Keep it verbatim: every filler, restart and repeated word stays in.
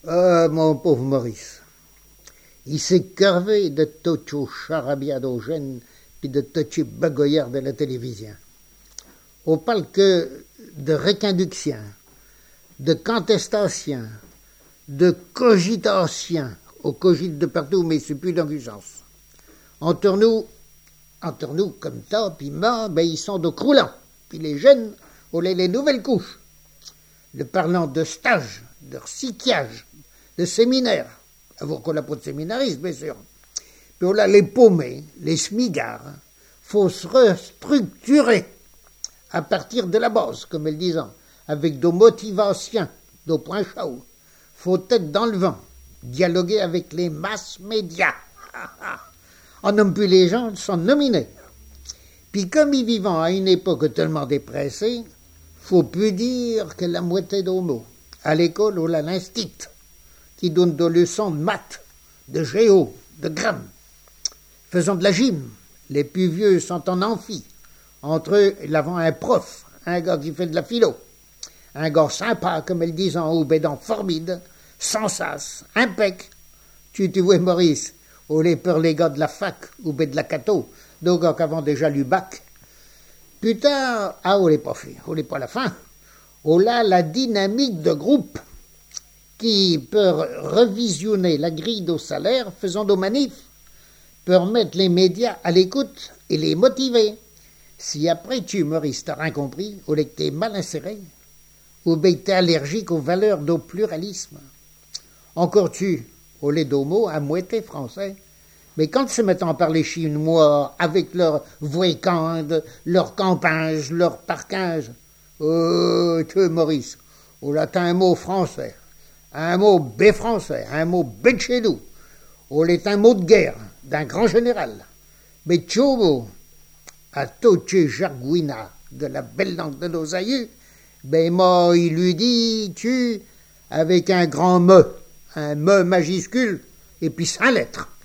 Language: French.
Ah, mon pauvre Maurice, il s'est curvé de tocho charabiadogène puis de tochi bagoyard de la télévision. On parle que de réquinduction, de contestation, de cogitation. On cogite de partout, mais c'est plus dans l'urgence. Entre nous, entre nous, comme ça, puis moi, ben, ils sont de croulants. Puis les jeunes, on les, les nouvelles couches. Le parlant de stage, de recyclage, de séminaire. Avoir qu'on n'a pas de séminariste, bien sûr. Puis on a les paumés, les smigards. Faut se restructurer à partir de la base, comme elles disent, avec des motivations, des points chauds. Faut être dans le vent, dialoguer avec les masses médias. On nomme plus les gens, ils sont nominés. Puis comme ils vivent à une époque tellement dépressée, faut plus dire que la moitié d'homo. À l'école, on a l'instit, qui donne des leçons de maths, de géo, de grammes. Faisons de la gym. Les plus vieux sont en amphi. Entre eux, il y a un prof, un gars qui fait de la philo. Un gars sympa, comme elles disent en haut, bédant formide, sans sas, impec. Tu, tu vois, Maurice, on les peur les gars de la fac ou de la cato, deux gars qui avaient déjà lu bac. Putain, ah, on n'est pas fait, on n'est pas à la fin. On a la dynamique de groupe qui peut revisionner la grille de salaire, faisant des manifs, peut remettre les médias à l'écoute et les motiver. Si après tu, Maurice, t'as rien compris, ou que t'es mal inséré, ou bien t'es allergique aux valeurs du pluralisme. Encore tu, au lait d'homo, à moitié français. Mais quand ils se mettent à parler chinois, avec leur voicande, leur campage, leur parquage, oh, tu, Maurice, ou là t'as un mot français, un mot bé-français, un mot bé de chez nous, ou est un mot de guerre d'un grand général. Mais Chobo, à Toche Jarguina, de la belle langue de nos aïeux, ben moi, il lui dit, tu, avec un grand me, un me majuscule, et puis cinq lettres.